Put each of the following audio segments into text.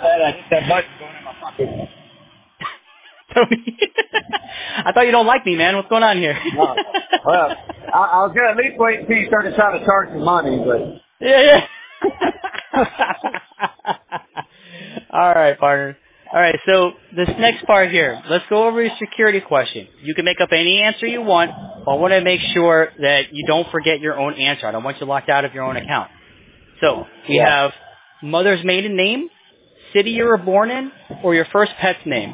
that. I hit that button going in my pocket. Tony. I thought you don't like me, man. What's going on here? No. Well, I was going to at least wait until you started trying to charge some money, but... Yeah. All right, partner. All right, so this next part here, let's go over your security question. You can make up any answer you want, but I want to make sure that you don't forget your own answer. I don't want you locked out of your own account. So we Yeah. have mother's maiden name, city you were born in, or your first pet's name.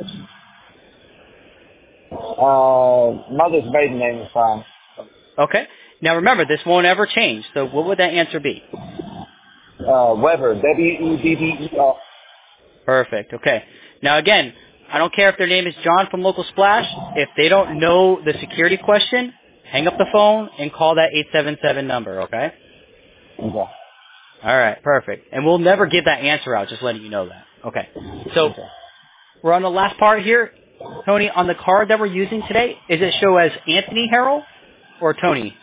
Mother's maiden name is fine. Okay. Now remember, this won't ever change. So what would that answer be? Weber, W-E-B-B-E-R. Perfect. Okay. Now again, I don't care if their name is John from Local Splash. If they don't know the security question, hang up the phone and call that 877 number, okay? Okay. All right, perfect. And we'll never give that answer out, just letting you know that. Okay. So we're on the last part here. Tony, on the card that we're using today, is it show as Anthony Harrell or Tony?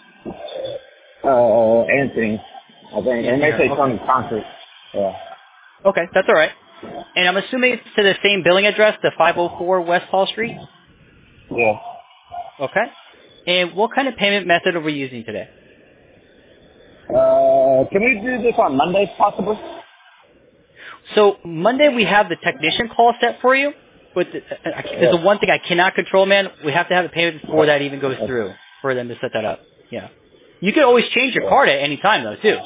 Anthony. I think. It may say Okay. Tony Concrete. Yeah. Okay, that's all right. And I'm assuming it's to the same billing address, the 504 West Hall Street? Yeah. Okay. And what kind of payment method are we using today? Can we do this on Monday, possibly? So Monday we have the technician call set for you. But there's the one thing I cannot control, man. We have to have the payment before that even goes through for them to set that up. Yeah. You can always change your card at any time, though, too.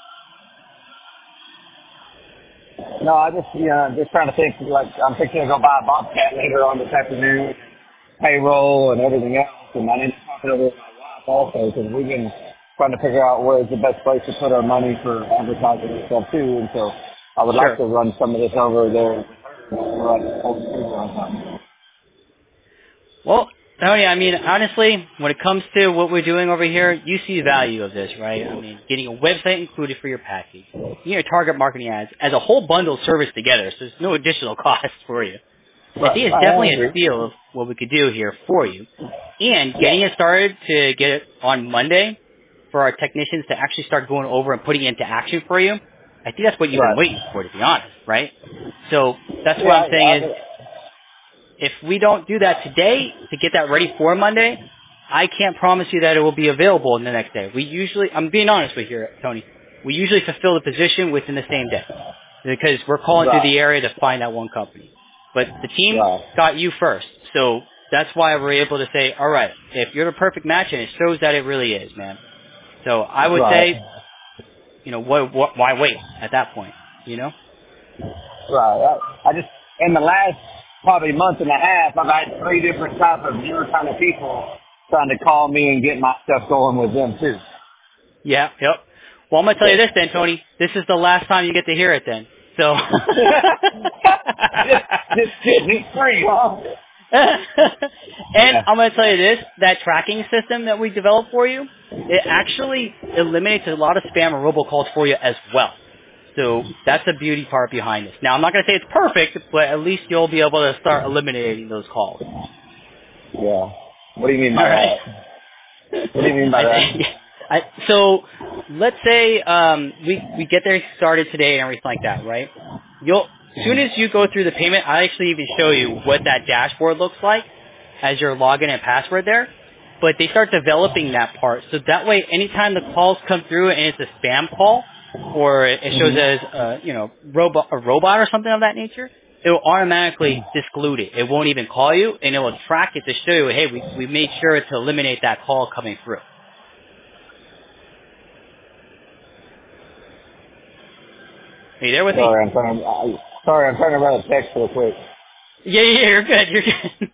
No, I just, just trying to think, like, I'm thinking to go buy a Bobcat later on this afternoon, payroll and everything else, and I need to talk it over with my wife also, because we've been trying to figure out where's the best place to put our money for advertising and stuff, too, and so I would like Sure. to run some of this over there. Like, hold the finger on something. Well, Tony, I mean, honestly, when it comes to what we're doing over here, you see the value of this, right? I mean, getting a website included for your package, your target marketing ads as a whole bundle service together, so there's no additional cost for you. I think it's definitely a steal of what we could do here for you. And getting it started to get it on Monday for our technicians to actually start going over and putting it into action for you, I think that's what you've been waiting for, to be honest, right? So that's what I'm saying is, if we don't do that today to get that ready for Monday, I can't promise you that it will be available in the next day. We usually, I'm being honest with you, Tony, we usually fulfill the position within the same day because we're calling through the area to find that one company. But the team got you first, so that's why we're able to say, all right, if you're the perfect match, and it shows that it really is, man. So I would say, why wait at that point, you know? Right. I just, in the last probably month and a half, I've had 3 different types of your kind of people trying to call me and get my stuff going with them too. Yeah, yep. Well, I'm going to tell you this then, Tony. This is the last time you get to hear it then. So. Just get me free, huh? And I'm going to tell you this, that tracking system that we developed for you, it actually eliminates a lot of spam and robocalls for you as well. So that's the beauty part behind this. Now, I'm not going to say it's perfect, but at least you'll be able to start eliminating those calls. Yeah. What do you mean by that? What do you mean by that? So let's say we get there started today and everything like that, right? As soon as you go through the payment, I actually even show you what that dashboard looks like as your login and password there. But they start developing that part, so that way, anytime the calls come through and it's a spam call, or it shows as a robot or something of that nature, it will automatically disclude it. It won't even call you, and it will track it to show you, hey, we made sure to eliminate that call coming through. Are you there with me? Sorry, I'm trying to write a text real quick. Yeah, you're good. You're good.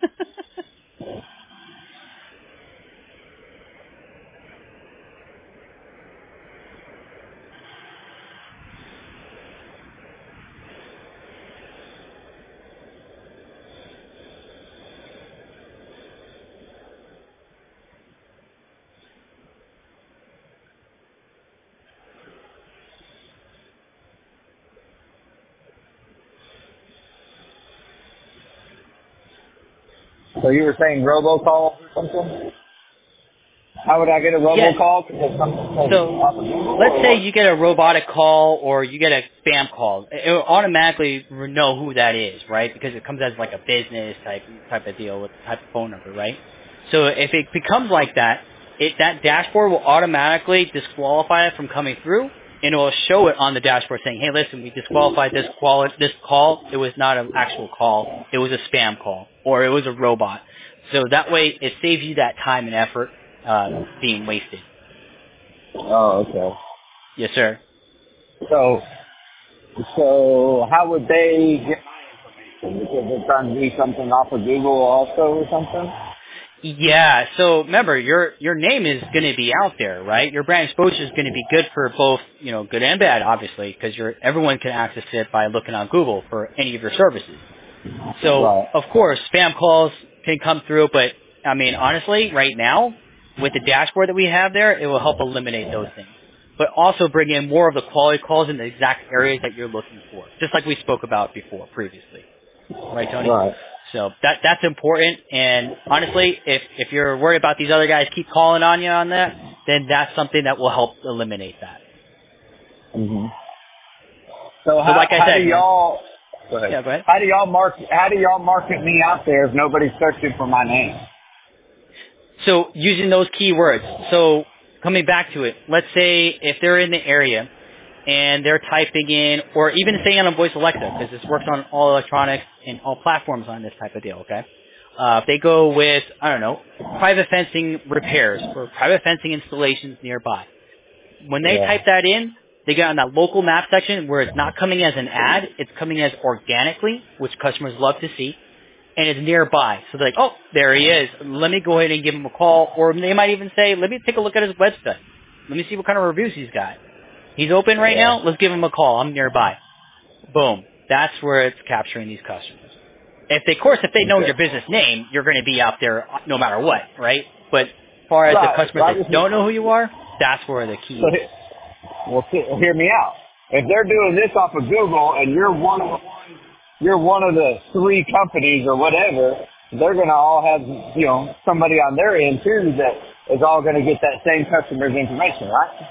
So you were saying robocall or something? How would I get a Yes. robocall? Because something So off of Google let's or say what? you get a robotic call or you get a spam call. It will automatically know who that is, right? Because it comes as like a business type of deal with type of phone number, right? So if it becomes like that, that dashboard will automatically disqualify it from coming through, and it will show it on the dashboard saying, "Hey, listen, we disqualified this call. It was not an actual call. It was a spam call, or it was a robot." So that way, it saves you that time and effort being wasted. Oh, okay. Yes, sir. So, so how would they get my information? Because they're trying to do something off of Google also or something? Yeah. So remember, your name is going to be out there, right? Your brand exposure is going to be good for both, good and bad, obviously, because everyone can access it by looking on Google for any of your services. So Right. of course, spam calls can come through, but I mean, honestly, right now with the dashboard that we have there, it will help eliminate those things, but also bring in more of the quality calls in the exact areas that you're looking for, just like we spoke about before previously. Right, Tony? Right. So that's important. And honestly, if you're worried about these other guys keep calling on you on that, then that's something that will help eliminate that. hmm So So like I how do said, y'all? Go ahead. yeah, go ahead. How do y'all market me out there if nobody's searching for my name? So using those keywords. So coming back to it, let's say if they're in the area and they're typing in, or even staying on voice Alexa, because this works on all electronics and all platforms on this type of deal, okay? If they go with, I don't know, private fencing repairs or private fencing installations nearby, when they Yeah. type that in, they get on that local map section where it's not coming as an ad, it's coming as organically, which customers love to see, and it's nearby. So they're like, oh, there he is. Let me go ahead and give him a call. Or they might even say, let me take a look at his website. Let me see what kind of reviews he's got. He's open right Yeah. now. Let's give him a call. I'm nearby. Boom. That's where it's capturing these customers. If they know Okay. your business name, you're going to be out there no matter what, right? But as far as the Right. customers Right. that don't know who you are, that's where the key So, is. well, hear me out. If they're doing this off of Google and you're one of the three companies or whatever, they're going to all have, somebody on their end too that is all going to get that same customer's information, right?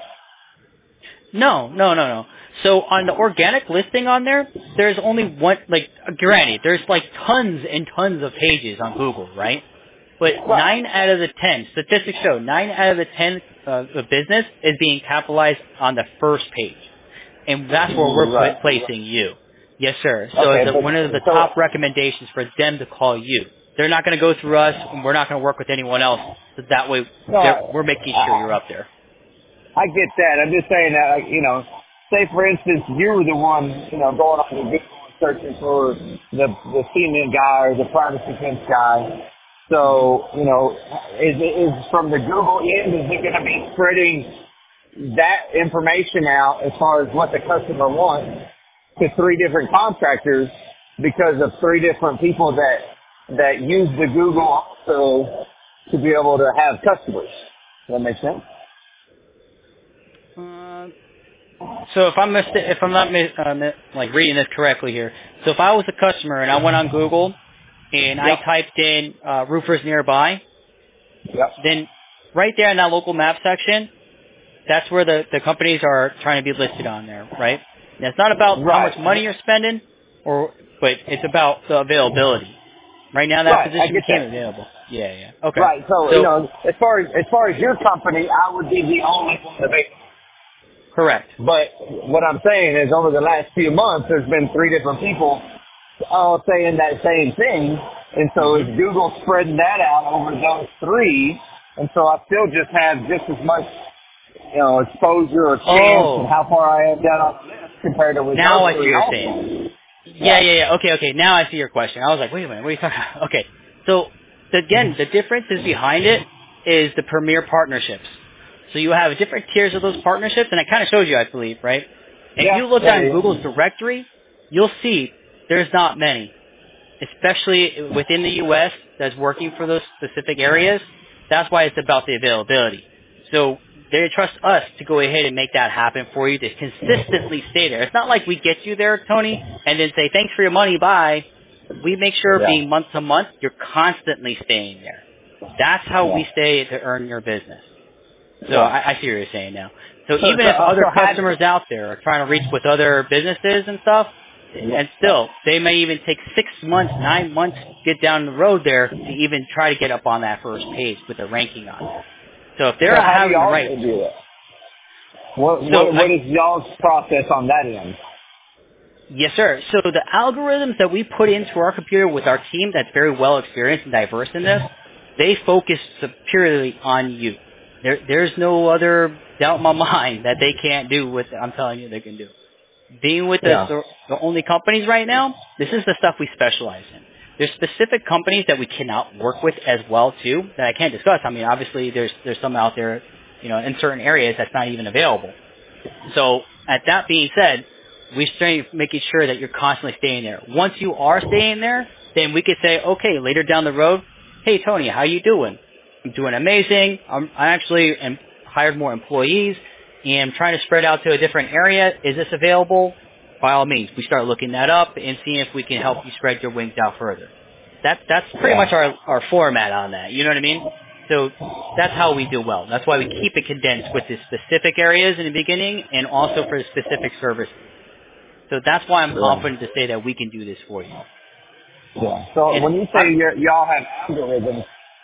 No. So on the organic listing on there, there's only one, granted, there's like tons and tons of pages on Google, right? But Right. 9 out of the 10, statistics show, 9 out of the 10 of business is being capitalized on the first page. And that's where we're Right. placing you. Yes, sir. So Okay, it's one of the so top recommendations for them to call you. They're not going to go through us, and we're not going to work with anyone else. So that way, no, we're making sure you're up there. I get that. I'm just saying that, say for instance, you were the one, going on the Google and searching for the cement guy or the privacy fence guy. So, is from the Google end, is it going to be spreading that information out as far as what the customer wants to three different contractors because of three different people that use the Google also to be able to have customers? Does that make sense? Uh, So if I'm not reading this correctly here, so if I was a customer and I went on Google and I Yep. typed in roofers nearby, Yep. then right there in that local map section, that's where the companies are trying to be listed on there, right? And it's not about how much money Right. you're spending, but it's about the availability. Right now, that Right. I position get became that. available. Yeah. Okay. Right. So, So as far as your company, I would be the only one available. correct. But what I'm saying is over the last few months, there's been three different people all saying that same thing. And so hmm is Google spreading that out over those three? And so I still just have just as much, exposure or chance and Oh, how far I am down on the list compared to with now those I see what three you're saying. also. Yeah. Yeah. Okay. Now I see your question. I was like, wait a minute, what are you talking about? Okay. So, again, the difference is behind it is the premier partnerships. So you have different tiers of those partnerships, and I kind of showed you, I believe, right? If Yeah. you look Yeah. on Yeah. Google's directory, you'll see there's not many, especially within the U.S. that's working for those specific areas. That's why it's about the availability. So they trust us to go ahead and make that happen for you to consistently stay there. It's not like we get you there, Tony, and then say, thanks for your money, bye. We make sure Yeah. being month to month, you're constantly staying there. That's how Yeah. we stay to earn your business. So Yeah. I see what you're saying now. So even if other customers out there are trying to reach with other businesses and stuff, and still, they may even take 6 months, 9 months to get down the road there to even try to get up on that first page with the ranking on there. So if they're So not how do having the y'all right, do that? What so what is y'all's process on that end? yes, sir. So the algorithms that we put into our computer with our team that's very well experienced and diverse in this, they focus purely on you. There's no other doubt in my mind that they can't do what I'm telling you they can do. Being with Yeah. the only companies right now, this is the stuff we specialize in. There's specific companies that we cannot work with as well too that I can't discuss. I mean, obviously there's some out there, in certain areas that's not even available. So at that being said, we stay making sure that you're constantly staying there. Once you are staying there, then we could say, okay, later down the road, hey Tony, how you doing? I'm doing amazing. I actually hired more employees and trying to spread out to a different area. Is this available? By all means, we start looking that up and seeing if we can help you spread your wings out further. That's pretty much our format on that. You know what I mean? So that's how we do well. That's why we keep it condensed with the specific areas in the beginning and also for the specific services. So that's why I'm confident to say that we can do this for you. Yeah. So And when you say y'all have algorithms,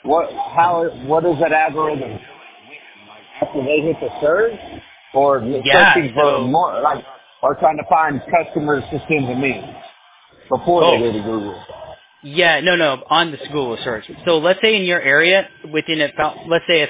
what is that algorithm after they hit the search, or searching for more, like, or trying to find customers to send to me before they go to Google? Yeah, no, on the Google search. So let's say in your area, within about, let's say a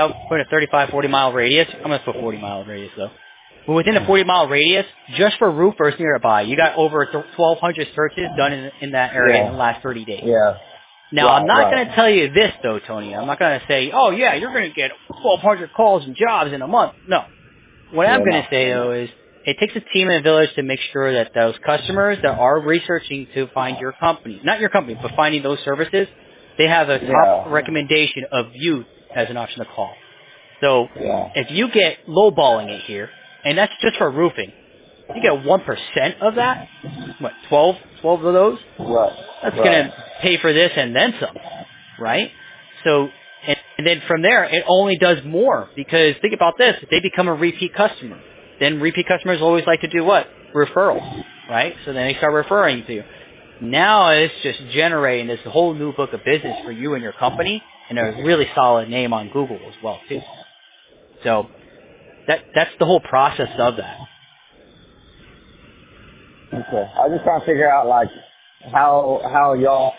40 mile radius. I'm going to put 40 mile radius though. But within a 40 mile radius, just for roofers nearby, you got over 1,200 searches done in that area in the last 30 days. Yeah. Now, I'm not going to tell you this though, Tony. I'm not going to say, oh yeah, you're going to get 1,200 calls and jobs in a month. No. What I'm going to say though is, it takes a team and a village to make sure that those customers that are researching to find your company, not your company, but finding those services, they have a top recommendation of you as an option to call. So if you get lowballing it here, and that's just for roofing, you get 1% of that, 12 of those, that's going to pay for this and then some, right? So, and then from there, it only does more because think about this, if they become a repeat customer, then repeat customers always like to do what? Referrals, right? So then they start referring to you. Now it's just generating this whole new book of business for you and your company and a really solid name on Google as well too. So that's the whole process of that. Okay. I was just trying to figure out, like, how y'all,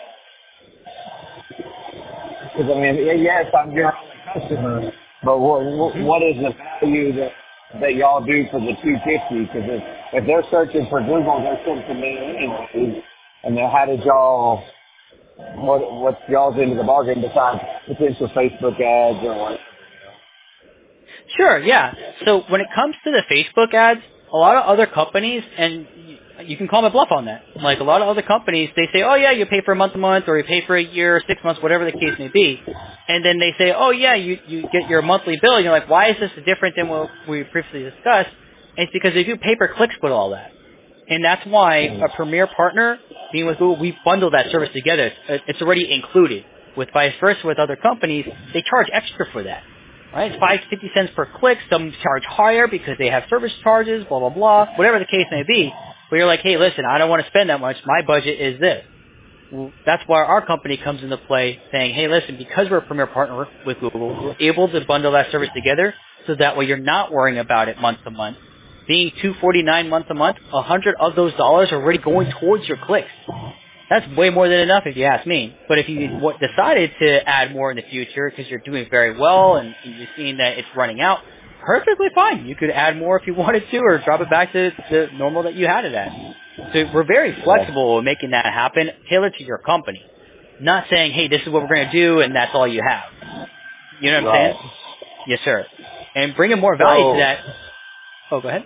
because I mean, yes, I'm your only customer, but what is the value that y'all do for the 250? Because if they're searching for Google, they're searching me anyway. And then how did y'all, what's y'all's into the bargain besides potential Facebook ads or what? Sure, yeah. So when it comes to the Facebook ads, a lot of other companies, and you can call me bluff on that. Like a lot of other companies, they say, oh yeah, you pay for a month to month, or you pay for a year, or 6 months, whatever the case may be. And then they say, oh yeah, you get your monthly bill. And you're like, why is this different than what we previously discussed? And it's because they do pay-per-clicks with all that. And that's why a premier partner, being with Google, we bundle that service together. It's already included. With vice versa with other companies, they charge extra for that. Right? It's 50 cents per click. Some charge higher because they have service charges, blah, blah, blah, whatever the case may be. But you're like, hey, listen, I don't want to spend that much. My budget is this. Well, that's why our company comes into play saying, hey, listen, because we're a premier partner with Google, we're able to bundle that service together so that way you're not worrying about it month to month. Being $249 month to month, 100 of those dollars are already going towards your clicks. That's way more than enough if you ask me. But if you decided to add more in the future because you're doing very well and you're seeing that it's running out, perfectly fine. You could add more if you wanted to or drop it back to the normal that you had it at. So we're very flexible in making that happen, tailored to your company. Not saying, hey, this is what we're going to do and that's all you have. You know what I'm saying? Yes, sir. And bringing more value to that. Oh, go ahead.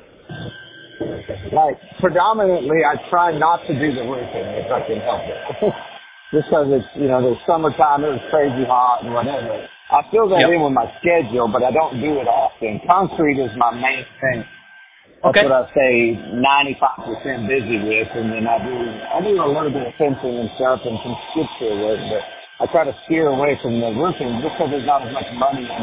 Like, predominantly, I try not to do the roofing if I can help it. Just because it's, there's summertime, it was crazy hot and whatever. I fill that in with my schedule, but I don't do it often. Concrete is my main thing. That's what I say 95% busy with, and then I do a little bit of fencing and stuff and some skid steer work, but I try to steer away from the roofing just because there's not as much money in it.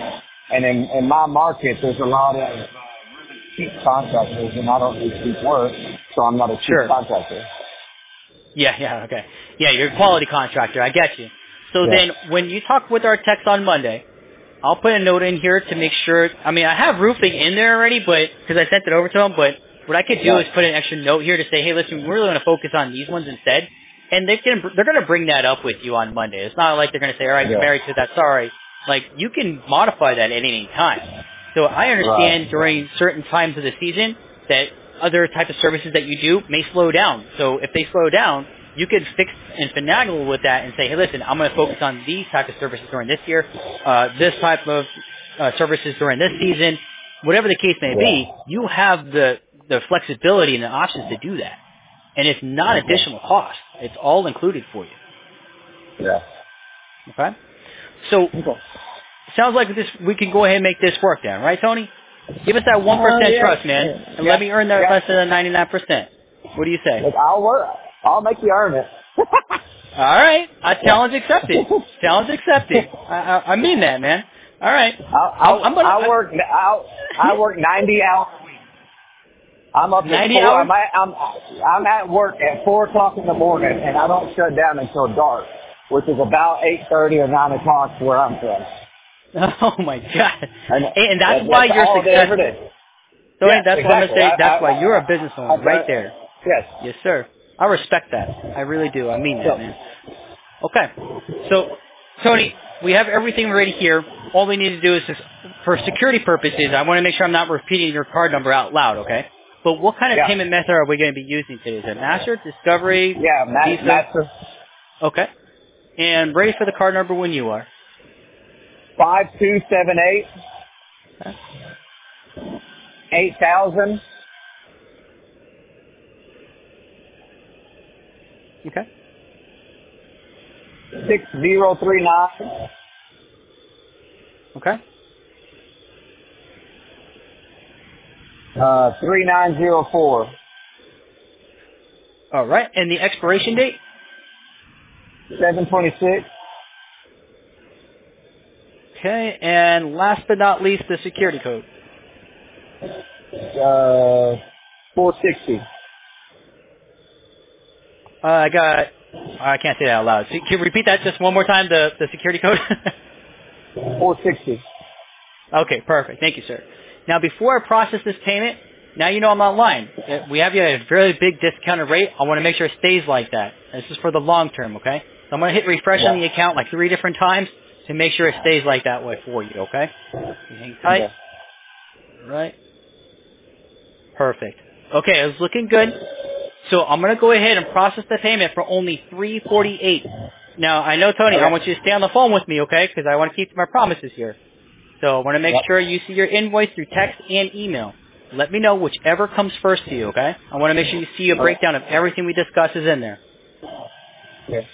And in my market, there's a lot of really cheap contractors, and I don't do cheap work, so I'm not a cheap Sure. contractor. Yeah, okay. Yeah, you're a quality contractor. I get you. So Yeah. then when you talk with our techs on Monday, I'll put a note in here to make sure. I mean, I have roofing in there already, but because I sent it over to them. But what I could do is put an extra note here to say, hey, listen, we're really going to focus on these ones instead. And they're going to bring that up with you on Monday. It's not like they're going to say, all right, you're married to that. Sorry. Like, you can modify that at any time. So I understand during certain times of the season that other types of services that you do may slow down. So if they slow down, you could fix and finagle with that and say, hey, listen, I'm going to focus on these type of services during this year, this type of services during this season. Whatever the case may be, you have the flexibility and the options to do that. And it's not additional cost. It's all included for you. Yeah. Okay? So, sounds like we can go ahead and make this work then, right, Tony? Give us that 1% trust, man, and let me earn that rest of the 99%. What do you say? Look, I'll work. I'll make you earn it. All right. Challenge accepted. Challenge accepted. I mean that, man. All right. I work 90 hours a week. I'm up at 90 4. hours? I'm at work at 4 o'clock in the morning, and I don't shut down until dark, which is about 8:30 or 9 o'clock where I'm from. Oh my God. And that's why you're all day, every successful. day. Tony, Yeah, that's what I'm going to say. exactly. That's why you're a business owner right there. Yes. Yes, sir. I respect that. I really do. I mean that, man. Okay. So, Tony, we have everything ready here. All we need to do is just, for security purposes, I want to make sure I'm not repeating your card number out loud, okay? But what kind of payment method are we going to be using today? Is it Master, Discovery, Visa? Master. Okay. And ready for the card number when you are. 5278 Okay. 8000 Okay. 6039 Okay. 3904 All right. And the expiration date? 726 Okay. And last but not least, the security code. 460 I can't say that out loud. So can you repeat that just one more time, the security code? 460. Okay, perfect. Thank you, sir. Now, before I process this payment, now you know I'm not lying. We have you at a very big discounted rate. I want to make sure it stays like that. This is for the long term, okay? So I'm going to hit refresh on the account like 3 different times to make sure it stays like that way for you, okay? You hang tight. Okay. Right. Perfect. Okay, it's looking good. So I'm going to go ahead and process the payment for only $348. Now, I know, Tony, I want you to stay on the phone with me, okay, because I want to keep to my promises here. So I want to make sure you see your invoice through text and email. Let me know whichever comes first to you, okay? I want to make sure you see a breakdown of everything we discuss is in there. Okay.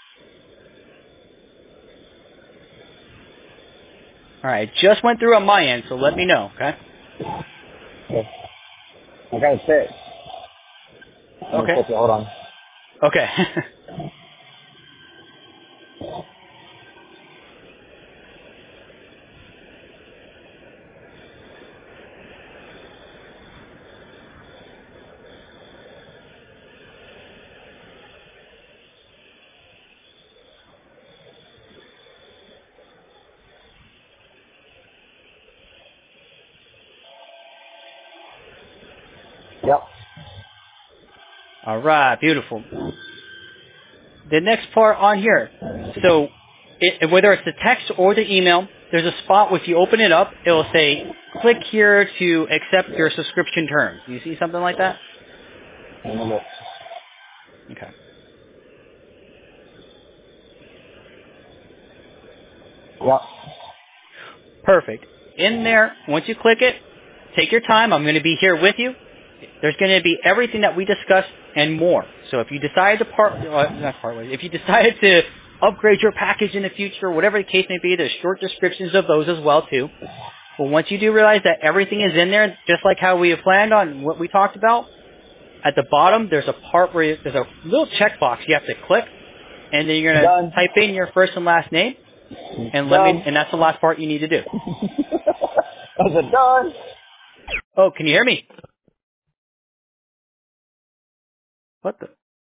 All right, just went through on my end, so let me know, okay? Okay. I got a text. Okay. Hold on. Okay. Yep. All right, beautiful. The next part on here. So whether it's the text or the email, there's a spot if you open it up, it will say, click here to accept your subscription terms. Do you see something like that? Let me look. Okay. Yep. Perfect. In there, once you click it, take your time. I'm going to be here with you. There's going to be everything that we discussed and more. So if you decide to if you decided to upgrade your package in the future, whatever the case may be, there's short descriptions of those as well too. But once you do realize that everything is in there, just like how we have planned on what we talked about, at the bottom there's a part where there's a little checkbox you have to click, and then you're going to type in your first and last name, and and that's the last part you need to do. Is it done? Oh, can you hear me? What the?